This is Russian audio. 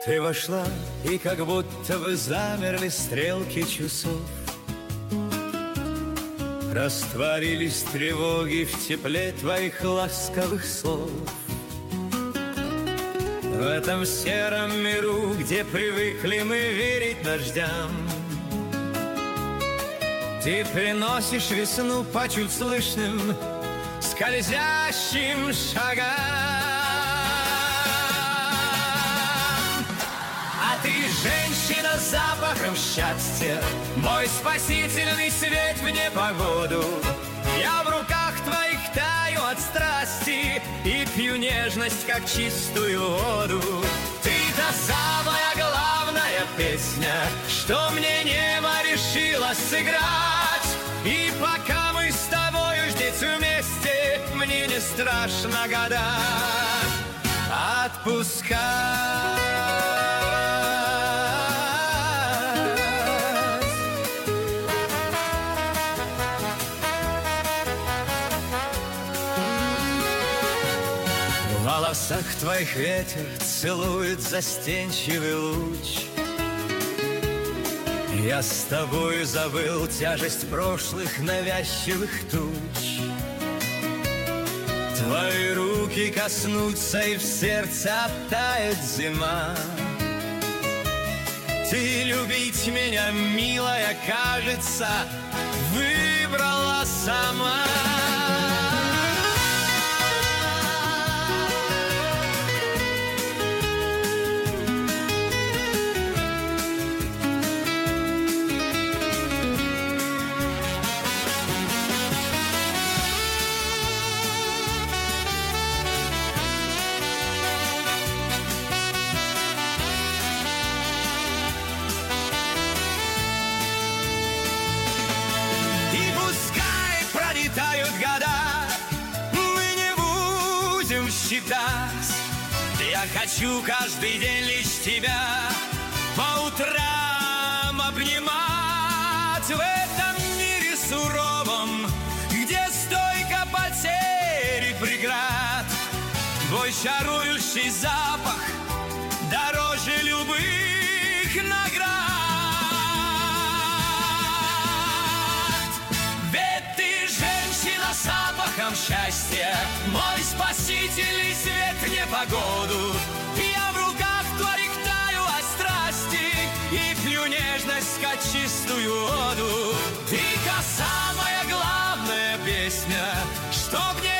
Ты вошла, и как будто бы замерли стрелки часов. Растворились тревоги в тепле твоих ласковых слов. В этом сером миру, где привыкли мы верить дождям, ты приносишь весну по чуть слышным скользящим шагам. А ты женщина с запахом счастья, мой спасительный свет в непогоду. Я в руках твоих таю от страсти и пью нежность, как чистую воду. Ты та самая главная песня, что мне небо решило сыграть. И пока мы с тобою здесь вместе, мне не страшно гадать, отпускать. В волосах твоих ветер целует застенчивый луч. Я с тобою забыл тяжесть прошлых навязчивых туч. Твои руки коснутся, и в сердце оттает зима. Ты любить меня, милая, кажется, выбрала сама. Пролетают года, мы не будем считать. Я хочу каждый день лишь тебя по утрам обнимать. В этом мире суровом, где столько потерь и преград, твой чарующий запах дороже любых наград. С запахом счастья, мой спасительный свет в непогоду. Я в руках твоих таю от страсти и пью нежность, как чистую воду. Ты та самая главная песня, что мне